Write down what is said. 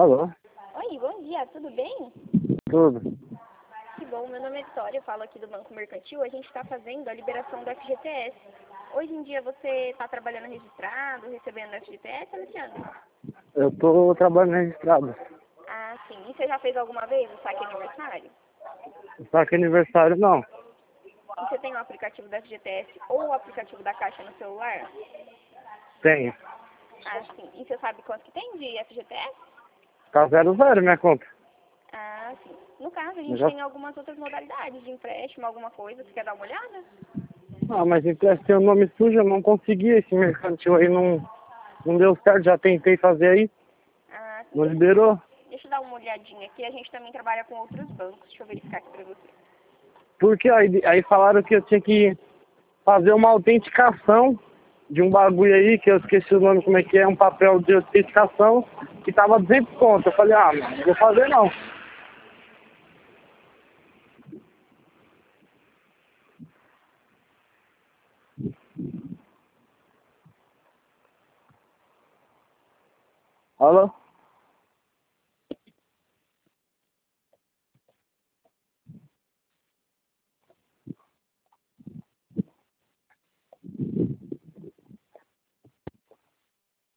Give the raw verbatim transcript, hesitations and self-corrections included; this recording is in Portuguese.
Alô? Oi, bom dia, tudo bem? Tudo. Que bom, meu nome é Vitória, eu falo aqui do Banco Mercantil. A gente está fazendo a liberação do F G T S. Hoje em dia você está trabalhando registrado, recebendo F G T S, Alexandre? Eu tô trabalhando registrado. Ah, sim. E você já fez alguma vez o saque aniversário? Só que aniversário não. E você tem o aplicativo do F G T S ou o aplicativo da Caixa no celular? Tenho. Ah, sim. E você sabe quanto que tem de F G T S? Tá zero zero minha conta. Ah, sim. No caso, a gente Já... tem algumas outras modalidades de empréstimo, alguma coisa. Você quer dar uma olhada? Ah, mas emprestei o nome sujo, eu não consegui. Esse mercantil aí não, não deu certo. Já tentei fazer aí. Ah, sim. Não Deixa, liberou. deixa eu dar uma olhadinha aqui. A gente também trabalha com outros bancos. Deixa eu verificar aqui pra você. Porque aí, aí falaram que eu tinha que fazer uma autenticação de um bagulho aí, que eu esqueci o nome como é que é, um papel de autenticação, que tava duzentos conto. Eu falei, ah, não vou fazer não. Alô?